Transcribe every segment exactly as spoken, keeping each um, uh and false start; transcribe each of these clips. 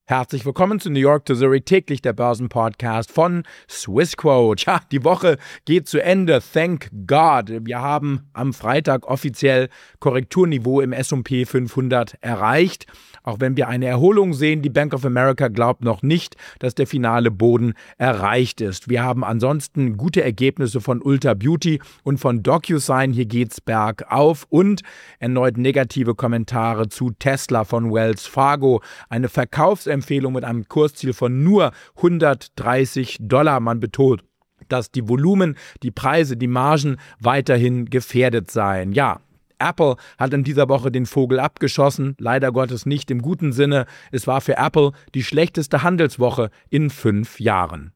Herzlich willkommen zu New York to Zurich, täglich der Börsenpodcast von Swissquote. Ja, die Woche geht zu Ende, thank God. Wir haben am Freitag offiziell Korrekturniveau im S und P fünfhundert erreicht. Auch wenn wir eine Erholung sehen, die Bank of America glaubt noch nicht, dass der finale Boden erreicht ist. Wir haben ansonsten gute Ergebnisse von Ulta Beauty und von DocuSign. Hier geht's bergauf und erneut negative Kommentare zu Tesla von Wells Fargo. Eine Verkaufsempfehlung mit einem Kursziel von nur hundertdreißig Dollar. Man betont, dass die Volumen, die Preise, die Margen weiterhin gefährdet seien. Ja, Apple hat in dieser Woche den Vogel abgeschossen, leider Gottes nicht im guten Sinne. Es war für Apple die schlechteste Handelswoche in fünf Jahren.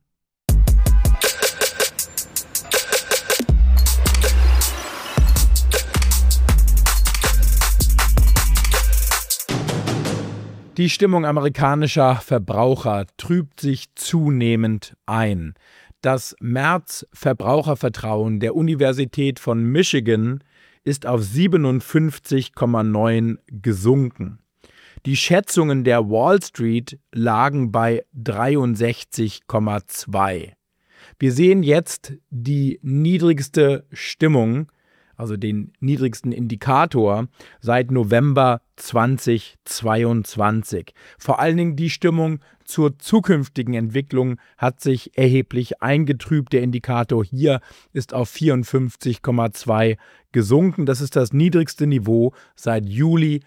Die Stimmung amerikanischer Verbraucher trübt sich zunehmend ein. Das März-Verbrauchervertrauen der Universität von Michigan ist auf siebenundfünfzig Komma neun gesunken. Die Schätzungen der Wall Street lagen bei dreiundsechzig Komma zwei. Wir sehen jetzt die niedrigste Stimmung, also den niedrigsten Indikator, seit November zweitausendzweiundzwanzig. Vor allen Dingen die Stimmung zur zukünftigen Entwicklung hat sich erheblich eingetrübt. Der Indikator hier ist auf vierundfünfzig Komma zwei gesunken. Das ist das niedrigste Niveau seit Juli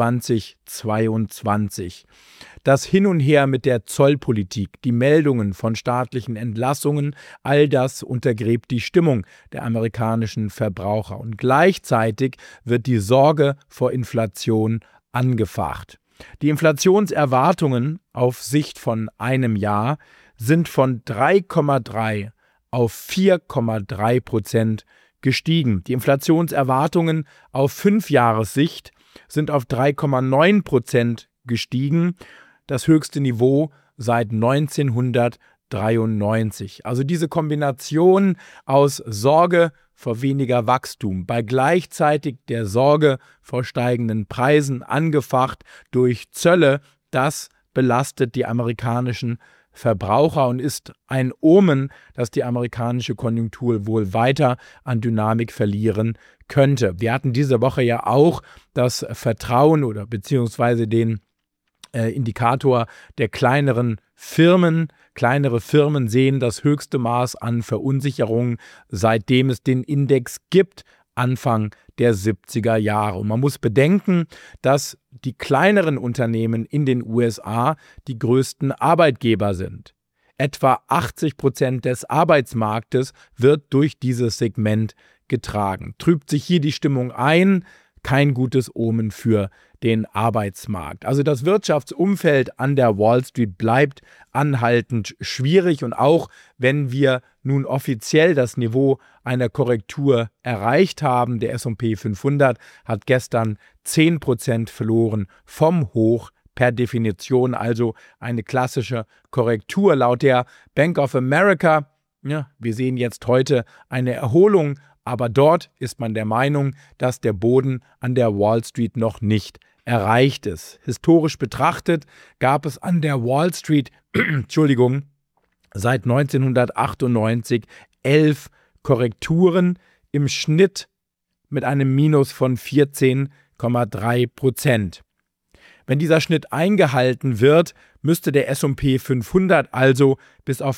zweitausendzweiundzwanzig. Das Hin und Her mit der Zollpolitik, die Meldungen von staatlichen Entlassungen, all das untergräbt die Stimmung der amerikanischen Verbraucher. Und gleichzeitig wird die Sorge vor Inflation angefacht. Die Inflationserwartungen auf Sicht von einem Jahr sind von drei Komma drei auf vier Komma drei Prozent gestiegen. Die Inflationserwartungen auf Fünfjahressicht sind auf drei Komma neun Prozent gestiegen, das höchste Niveau seit neunzehnhundertdreiundneunzig. Also diese Kombination aus Sorge vor weniger Wachstum, bei gleichzeitig der Sorge vor steigenden Preisen, angefacht durch Zölle, das belastet die amerikanischen Verbraucher und ist ein Omen, dass die amerikanische Konjunktur wohl weiter an Dynamik verlieren könnte. Wir hatten diese Woche ja auch das Vertrauen oder beziehungsweise den äh, Indikator der kleineren Firmen. Kleinere Firmen sehen das höchste Maß an Verunsicherung, seitdem es den Index gibt, Anfang der siebziger Jahre. Und man muss bedenken, dass die kleineren Unternehmen in den U S A die größten Arbeitgeber sind. Etwa achtzig Prozent des Arbeitsmarktes wird durch dieses Segment getragen. Trübt sich hier die Stimmung ein, kein gutes Omen für den Arbeitsmarkt. Also das Wirtschaftsumfeld an der Wall Street bleibt anhaltend schwierig und auch wenn wir nun offiziell das Niveau einer Korrektur erreicht haben, der S und P fünfhundert hat gestern zehn Prozent verloren vom Hoch, per Definition also eine klassische Korrektur laut der Bank of America. Ja, wir sehen jetzt heute eine Erholung, aber dort ist man der Meinung, dass der Boden an der Wall Street noch nicht erreicht ist. Historisch betrachtet gab es an der Wall Street, Entschuldigung, seit neunzehnhundertachtundneunzig elf Korrekturen im Schnitt mit einem Minus von vierzehn Komma drei Prozent. Wenn dieser Schnitt eingehalten wird, müsste der S und P fünfhundert also bis auf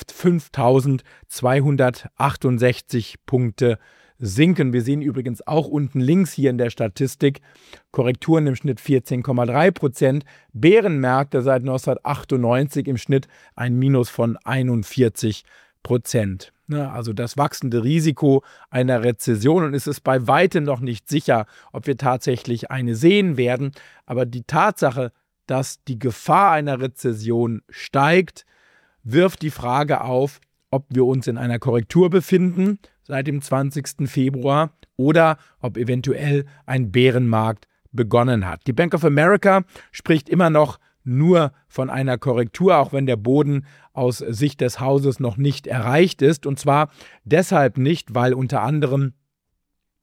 fünftausendzweihundertachtundsechzig Punkte sinken. Wir sehen übrigens auch unten links hier in der Statistik Korrekturen im Schnitt vierzehn Komma drei Prozent, Bärenmärkte seit neunzehnhundertachtundneunzig im Schnitt ein Minus von einundvierzig Prozent. Also das wachsende Risiko einer Rezession, und es ist bei weitem noch nicht sicher, ob wir tatsächlich eine sehen werden, aber die Tatsache, dass die Gefahr einer Rezession steigt, wirft die Frage auf, ob wir uns in einer Korrektur befinden seit dem zwanzigsten Februar oder ob eventuell ein Bärenmarkt begonnen hat. Die Bank of America spricht immer noch nur von einer Korrektur, auch wenn der Boden aus Sicht des Hauses noch nicht erreicht ist. Und zwar deshalb nicht, weil unter anderem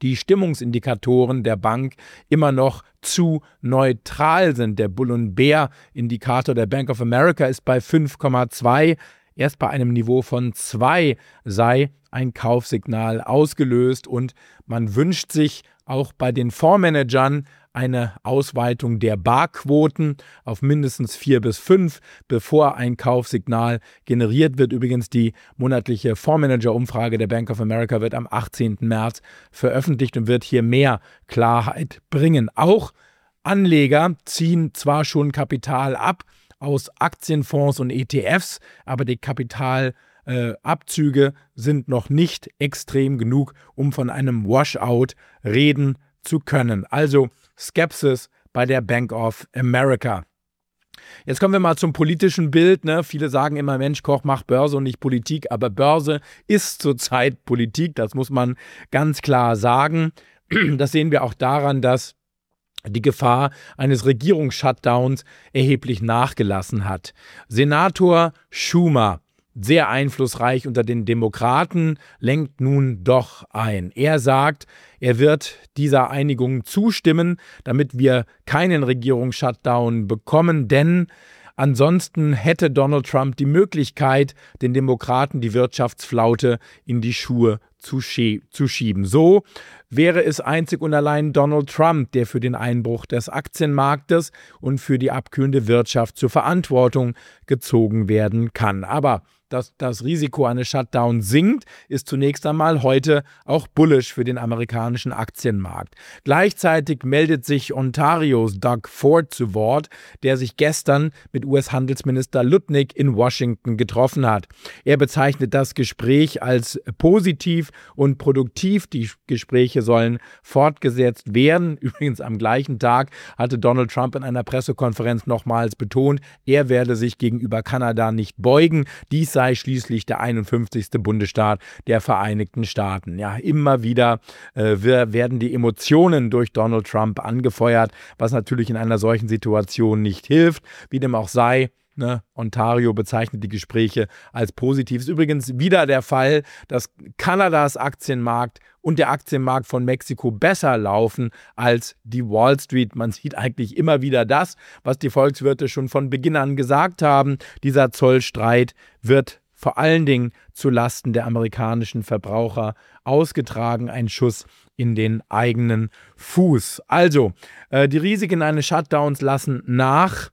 die Stimmungsindikatoren der Bank immer noch zu neutral sind. Der Bull- und Bär-Indikator der Bank of America ist bei fünf Komma zwei. Erst bei einem Niveau von zwei sei ein Kaufsignal ausgelöst und man wünscht sich auch bei den Fondsmanagern eine Ausweitung der Barquoten auf mindestens vier bis fünf, bevor ein Kaufsignal generiert wird. Übrigens, die monatliche Fondsmanager-Umfrage der Bank of America wird am achtzehnten März veröffentlicht und wird hier mehr Klarheit bringen. Auch Anleger ziehen zwar schon Kapital ab aus Aktienfonds und E T Fs, aber die Kapitalabzüge äh, sind noch nicht extrem genug, um von einem Washout reden zu können. Also Skepsis bei der Bank of America. Jetzt kommen wir mal zum politischen Bild. Ne? Viele sagen immer, Mensch, Koch macht Börse und nicht Politik, aber Börse ist zurzeit Politik, das muss man ganz klar sagen. Das sehen wir auch daran, dass die Gefahr eines Regierungsshutdowns erheblich nachgelassen hat. Senator Schumer, sehr einflussreich unter den Demokraten, lenkt nun doch ein. Er sagt, er wird dieser Einigung zustimmen, damit wir keinen Regierungsshutdown bekommen, denn ansonsten hätte Donald Trump die Möglichkeit, den Demokraten die Wirtschaftsflaute in die Schuhe zu, schie- zu schieben. So wäre es einzig und allein Donald Trump, der für den Einbruch des Aktienmarktes und für die abkühlende Wirtschaft zur Verantwortung gezogen werden kann. Aber dass das Risiko eines Shutdowns sinkt, ist zunächst einmal heute auch bullish für den amerikanischen Aktienmarkt. Gleichzeitig meldet sich Ontarios Doug Ford zu Wort, der sich gestern mit U S-Handelsminister Lutnick in Washington getroffen hat. Er bezeichnet das Gespräch als positiv und produktiv. Die Gespräche sollen fortgesetzt werden. Übrigens am gleichen Tag hatte Donald Trump in einer Pressekonferenz nochmals betont, er werde sich gegenüber Kanada nicht beugen. Dies sei schließlich der einundfünfzigste Bundesstaat der Vereinigten Staaten. Ja, immer wieder äh, werden die Emotionen durch Donald Trump angefeuert, was natürlich in einer solchen Situation nicht hilft. Wie dem auch sei, ne, Ontario bezeichnet die Gespräche als positiv. Ist übrigens wieder der Fall, dass Kanadas Aktienmarkt und der Aktienmarkt von Mexiko besser laufen als die Wall Street. Man sieht eigentlich immer wieder das, was die Volkswirte schon von Beginn an gesagt haben. Dieser Zollstreit wird vor allen Dingen zulasten der amerikanischen Verbraucher ausgetragen. Ein Schuss in den eigenen Fuß. Also, äh, die Risiken eines Shutdowns lassen nach.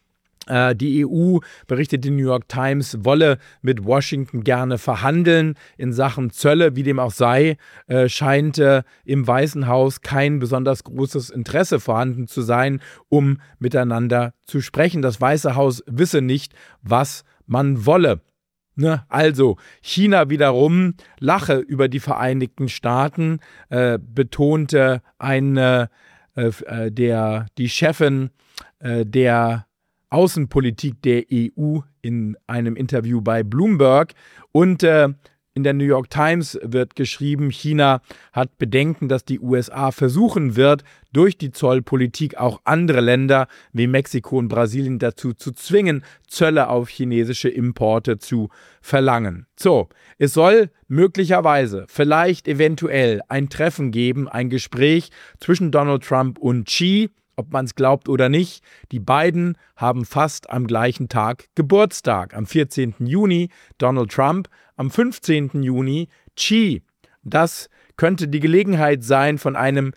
Die E U, berichtet die New York Times, wolle mit Washington gerne verhandeln in Sachen Zölle. Wie dem auch sei, äh, scheint äh, im Weißen Haus kein besonders großes Interesse vorhanden zu sein, um miteinander zu sprechen. Das Weiße Haus wisse nicht, was man wolle. Ne? Also, China wiederum lache über die Vereinigten Staaten, äh, betonte eine, äh, der, die Chefin äh, der Außenpolitik der E U in einem Interview bei Bloomberg. Und äh, in der New York Times wird geschrieben, China hat Bedenken, dass die U S A versuchen wird, durch die Zollpolitik auch andere Länder wie Mexiko und Brasilien dazu zu zwingen, Zölle auf chinesische Importe zu verlangen. So, es soll möglicherweise, vielleicht eventuell ein Treffen geben, ein Gespräch zwischen Donald Trump und Xi. Ob man es glaubt oder nicht, die beiden haben fast am gleichen Tag Geburtstag. Am vierzehnten Juni Donald Trump, am fünfzehnten Juni Xi. Das könnte die Gelegenheit sein von einem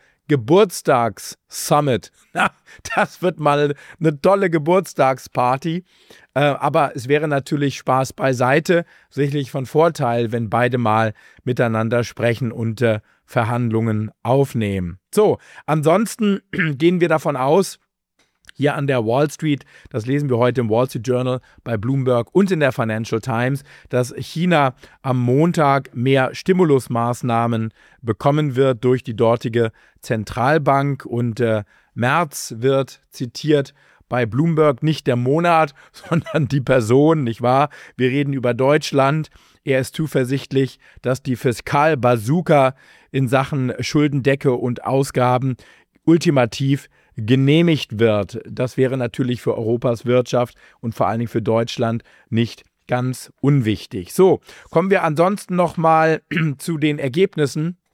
Geburtstagssummit. Na, das wird mal eine tolle Geburtstagsparty. Äh, aber es wäre natürlich Spaß beiseite, sicherlich von Vorteil, wenn beide mal miteinander sprechen und äh, Verhandlungen aufnehmen. So, ansonsten gehen wir davon aus, hier an der Wall Street, das lesen wir heute im Wall Street Journal, bei Bloomberg und in der Financial Times, dass China am Montag mehr Stimulusmaßnahmen bekommen wird durch die dortige Zentralbank. Und äh, März wird zitiert bei Bloomberg nicht der Monat, sondern die Person, nicht wahr? Wir reden über Deutschland. Er ist zuversichtlich, dass die Fiskal-Bazooka in Sachen Schuldendecke und Ausgaben ultimativ genehmigt wird. Das wäre natürlich für Europas Wirtschaft und vor allen Dingen für Deutschland nicht ganz unwichtig. So, kommen wir ansonsten nochmal zu den Ergebnissen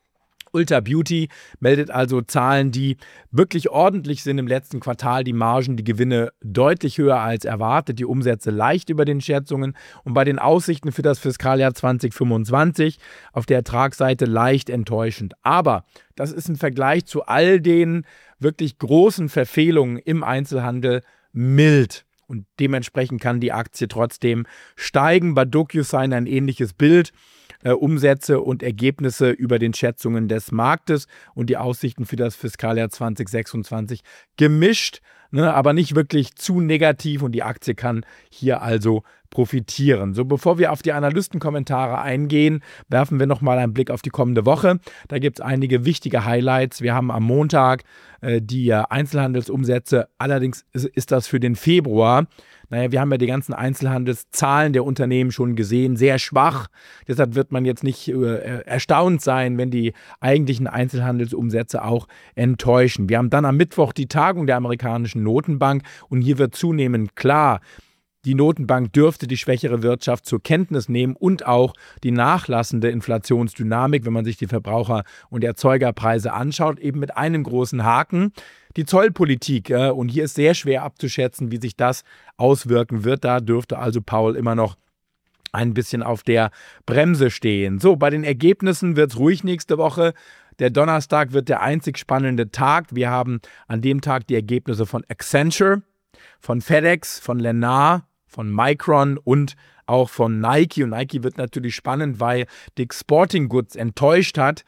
Ulta Beauty meldet also Zahlen, die wirklich ordentlich sind im letzten Quartal. Die Margen, die Gewinne deutlich höher als erwartet, die Umsätze leicht über den Schätzungen und bei den Aussichten für das Fiskaljahr zwanzig fünfundzwanzig auf der Ertragsseite leicht enttäuschend. Aber das ist im Vergleich zu all den wirklich großen Verfehlungen im Einzelhandel mild. Und dementsprechend kann die Aktie trotzdem steigen. Bei DocuSign ein ähnliches Bild. Äh, Umsätze und Ergebnisse über den Schätzungen des Marktes und die Aussichten für das Fiskaljahr zwanzig sechsundzwanzig gemischt, ne, aber nicht wirklich zu negativ und die Aktie kann hier also profitieren. So, bevor wir auf die Analystenkommentare eingehen, werfen wir nochmal einen Blick auf die kommende Woche. Da gibt es einige wichtige Highlights. Wir haben am Montag äh, die äh, Einzelhandelsumsätze, allerdings ist, ist das für den Februar. Naja, wir haben ja die ganzen Einzelhandelszahlen der Unternehmen schon gesehen, sehr schwach. Deshalb wird man jetzt nicht äh, erstaunt sein, wenn die eigentlichen Einzelhandelsumsätze auch enttäuschen. Wir haben dann am Mittwoch die Tagung der amerikanischen Notenbank und hier wird zunehmend klar, die Notenbank dürfte die schwächere Wirtschaft zur Kenntnis nehmen und auch die nachlassende Inflationsdynamik, wenn man sich die Verbraucher- und Erzeugerpreise anschaut, eben mit einem großen Haken. Die Zollpolitik, äh, und hier ist sehr schwer abzuschätzen, wie sich das auswirken wird. Da dürfte also Paul immer noch ein bisschen auf der Bremse stehen. So, bei den Ergebnissen wird es ruhig nächste Woche. Der Donnerstag wird der einzig spannende Tag. Wir haben an dem Tag die Ergebnisse von Accenture, von FedEx, von Lennar, von Micron und auch von Nike. Und Nike wird natürlich spannend, weil Dick's Sporting Goods enttäuscht hat.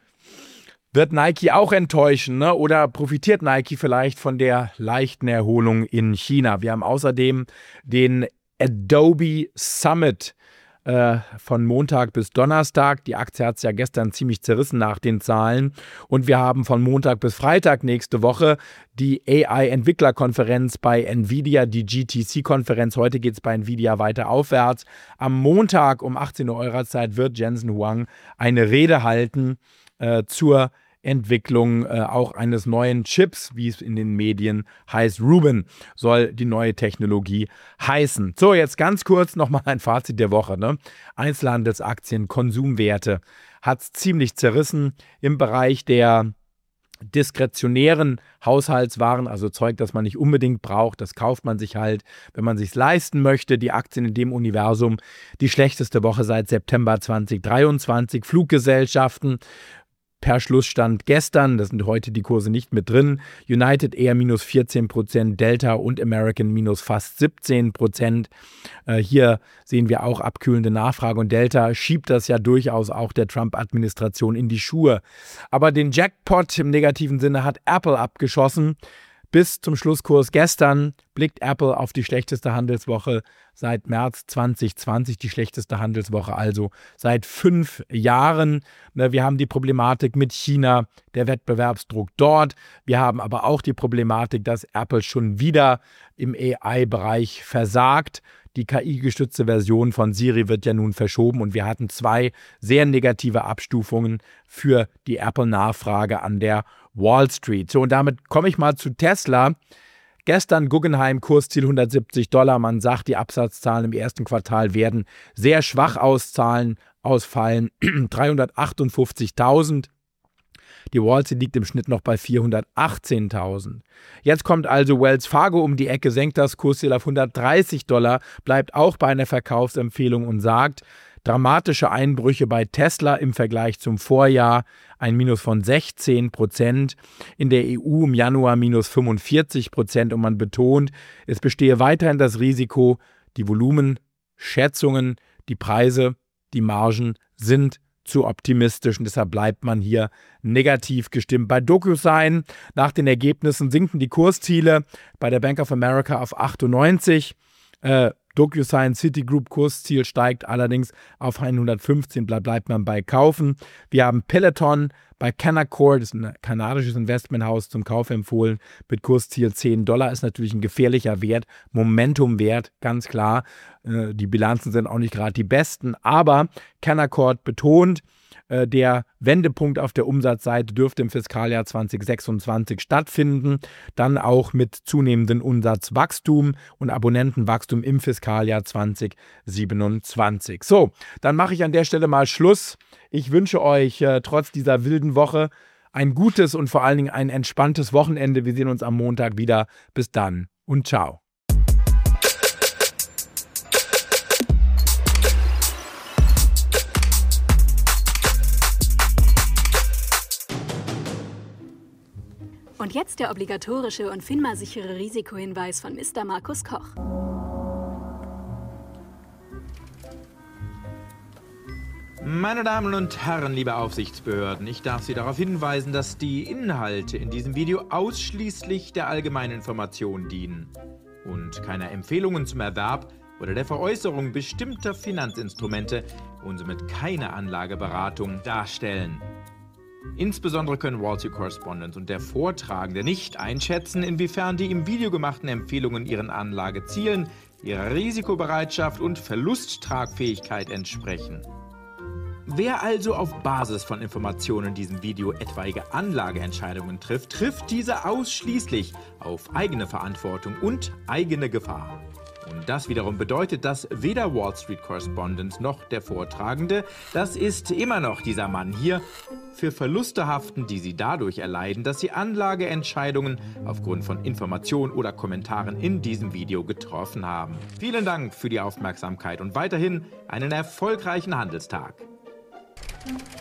Wird Nike auch enttäuschen, ne? Oder profitiert Nike vielleicht von der leichten Erholung in China? Wir haben außerdem den Adobe Summit äh, von Montag bis Donnerstag. Die Aktie hat es ja gestern ziemlich zerrissen nach den Zahlen. Und wir haben von Montag bis Freitag nächste Woche die A I-Entwicklerkonferenz bei Nvidia, die G T C-Konferenz. Heute geht es bei Nvidia weiter aufwärts. Am Montag um achtzehn Uhr eurer Zeit wird Jensen Huang eine Rede halten äh, zur Entwicklung äh, auch eines neuen Chips, wie es in den Medien heißt. Rubin soll die neue Technologie heißen. So, jetzt ganz kurz nochmal ein Fazit der Woche. Ne? Einzelhandelsaktien, Konsumwerte hat es ziemlich zerrissen im Bereich der diskretionären Haushaltswaren, also Zeug, das man nicht unbedingt braucht, das kauft man sich halt, wenn man sich leisten möchte. Die Aktien in dem Universum, die schlechteste Woche seit September zwanzig dreiundzwanzig. Fluggesellschaften per Schlussstand gestern, das sind heute die Kurse nicht mit drin, United Air minus vierzehn Prozent, Delta und American minus fast siebzehn Prozent. Äh, hier sehen wir auch abkühlende Nachfrage und Delta schiebt das ja durchaus auch der Trump-Administration in die Schuhe. Aber den Jackpot im negativen Sinne hat Apple abgeschossen. Bis zum Schlusskurs gestern blickt Apple auf die schlechteste Handelswoche seit März zwanzig zwanzig, die schlechteste Handelswoche also seit fünf Jahren. Wir haben die Problematik mit China, der Wettbewerbsdruck dort. Wir haben aber auch die Problematik, dass Apple schon wieder im A I-Bereich versagt. Die K I-gestützte Version von Siri wird ja nun verschoben und wir hatten zwei sehr negative Abstufungen für die Apple-Nachfrage an der Wall Street. So, und damit komme ich mal zu Tesla. Gestern Guggenheim, Kursziel hundertsiebzig Dollar. Man sagt, die Absatzzahlen im ersten Quartal werden sehr schwach auszahlen, ausfallen. dreihundertachtundfünfzigtausend. Die Wall Street liegt im Schnitt noch bei vierhundertachtzehntausend. Jetzt kommt also Wells Fargo um die Ecke, senkt das Kursziel auf hundertdreißig Dollar, bleibt auch bei einer Verkaufsempfehlung und sagt, dramatische Einbrüche bei Tesla im Vergleich zum Vorjahr, ein Minus von sechzehn Prozent. In der E U im Januar minus fünfundvierzig Prozent und man betont, es bestehe weiterhin das Risiko, die Volumenschätzungen, die Preise, die Margen sind zu optimistisch und deshalb bleibt man hier negativ gestimmt. Bei DocuSign nach den Ergebnissen sinken die Kursziele bei der Bank of America auf achtundneunzig. Äh, DocuSign Citigroup Kursziel steigt allerdings auf hundertfünfzehn, bleibt, bleibt man bei Kaufen. Wir haben Peloton bei Canaccord, das ist ein kanadisches Investmenthaus, zum Kauf empfohlen, mit Kursziel zehn Dollar, ist natürlich ein gefährlicher Wert, Momentumwert, ganz klar. Äh, die Bilanzen sind auch nicht gerade die besten, aber Canaccord betont, äh, der Wendepunkt auf der Umsatzseite dürfte im Fiskaljahr zwanzig sechsundzwanzig stattfinden, dann auch mit zunehmendem Umsatzwachstum und Abonnentenwachstum im Fiskaljahr zwanzig siebenundzwanzig. So, dann mache ich an der Stelle mal Schluss Ich wünsche euch äh, trotz dieser wilden Woche ein gutes und vor allen Dingen ein entspanntes Wochenende. Wir sehen uns am Montag wieder. Bis dann und ciao. Und jetzt der obligatorische und FINMA-sichere Risikohinweis von Mister Markus Koch. Meine Damen und Herren, liebe Aufsichtsbehörden, ich darf Sie darauf hinweisen, dass die Inhalte in diesem Video ausschließlich der allgemeinen Information dienen und keine Empfehlungen zum Erwerb oder der Veräußerung bestimmter Finanzinstrumente und somit keine Anlageberatung darstellen. Insbesondere können Wall Street Correspondent und der Vortragende nicht einschätzen, inwiefern die im Video gemachten Empfehlungen ihren Anlagezielen, ihrer Risikobereitschaft und Verlusttragfähigkeit entsprechen. Wer also auf Basis von Informationen in diesem Video etwaige Anlageentscheidungen trifft, trifft diese ausschließlich auf eigene Verantwortung und eigene Gefahr. Und das wiederum bedeutet, dass weder Wall Street Correspondent noch der Vortragende, das ist immer noch dieser Mann hier, für Verluste haften, die sie dadurch erleiden, dass sie Anlageentscheidungen aufgrund von Informationen oder Kommentaren in diesem Video getroffen haben. Vielen Dank für die Aufmerksamkeit und weiterhin einen erfolgreichen Handelstag.